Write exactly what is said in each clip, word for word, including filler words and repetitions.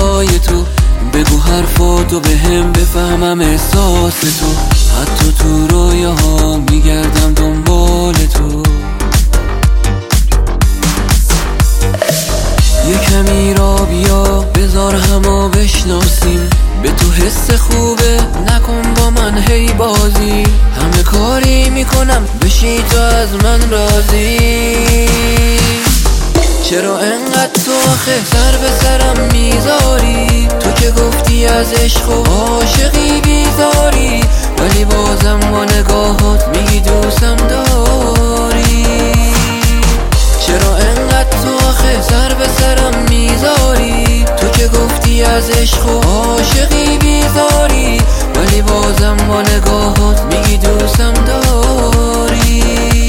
های تو، بگو حرفاتو به هم بفهمم احساس تو. حتی تو رویاها میگردم دنبال تو. یه کمی را بیا بذار همو بشناسیم، به تو حس خوبه نکن با من هی بازی. همه کاری میکنم بشی تو از من راضی. چرا انقدر تو آخه سر به سرم میذاری؟ تو که گفتی از عشق و عاشقی بیزاری، ولی بازم با نگاهات میگی دوستم داری. چرا انقدر تو آخه سر به سرم میذاری؟ تو که گفتی از عشق و عاشقی بیزاری، ولی بازم با نگاهات میگی دوستم داری.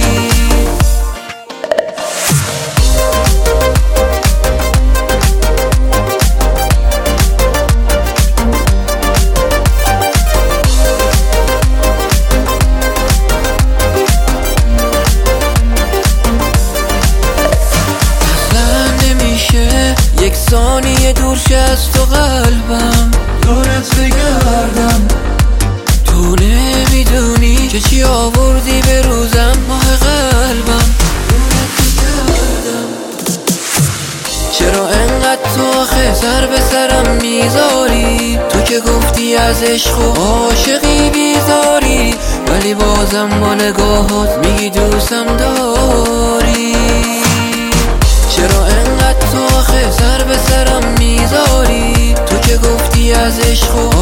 یک ثانیه دور شه از تو قلبم، دورت بگردم. تو نمیدونی که چی آوردی به روزم، ماه قلبم دورت بگردم. چرا انقدر تو آخه سر به سرم میذاری؟ تو که گفتی از عشق و عاشقی بیزاری، ولی بازم با نگاهات میگی دوستم داری. چرا انقدر تو آخه سر به سرم میذاری؟ تو که گفتی از عشق و